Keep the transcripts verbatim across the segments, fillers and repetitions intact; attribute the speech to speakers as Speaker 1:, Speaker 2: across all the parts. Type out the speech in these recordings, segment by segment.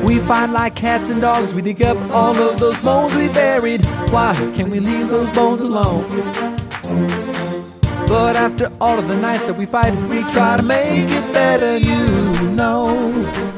Speaker 1: We fight like cats and dogs. We dig up all of those bones we buried. Why can't we leave those bones alone? But after all of the nights that we fight, we try to make it better. You know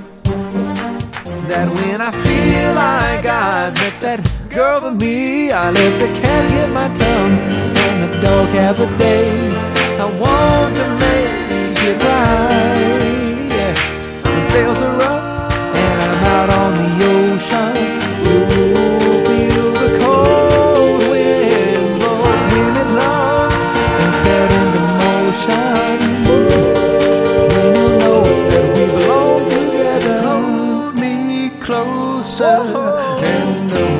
Speaker 1: that when I feel like I met that girl for me, I let the cat get my tongue and the dog have a day. I want to make it right. Yeah. When sails are up and I'm out on the ocean, you'll feel the cold wind blow, wind and love, and set into motion. When you know that we belong together, hold me closer and know.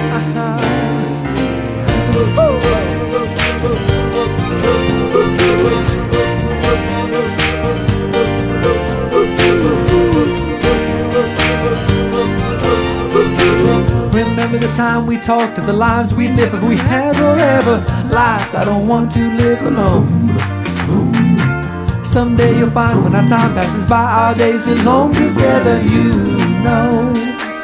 Speaker 1: Remember the time we talked of the lives we'd live if we had forever. Lives I don't want to live alone. Someday you'll find when our time passes by, our days belong together. You know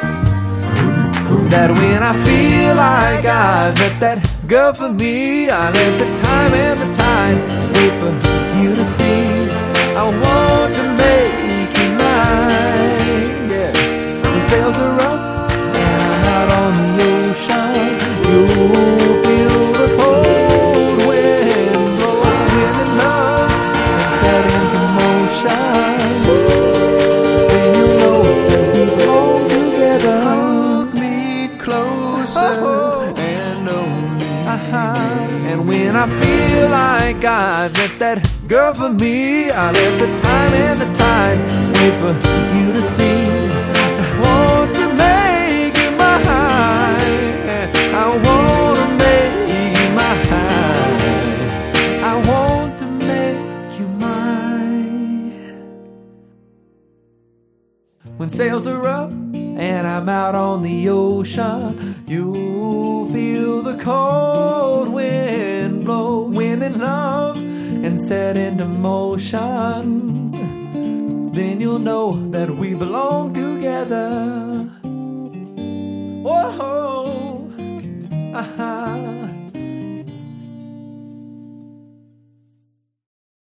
Speaker 1: that when I feel like I met that girl for me, I let the time and the tide wait for you to see. I want to make you mine. Yeah. When sails are up and I'm out on the ocean, you'll feel the cold wind blow, wind and love, and set into motion. Then you'll know that we belong together. Hold me closer and know me. Uh-huh. And when I feel like I met that girl for me, I let the time and the tide wait for you to see. I want to make you mine. I want to make you mine. I want to make you mine. When sails are up and I'm out on the ocean, you'll feel the cold wind blow, wind and love, and set into motion. Then you'll know that we belong together. Whoa, uh-huh.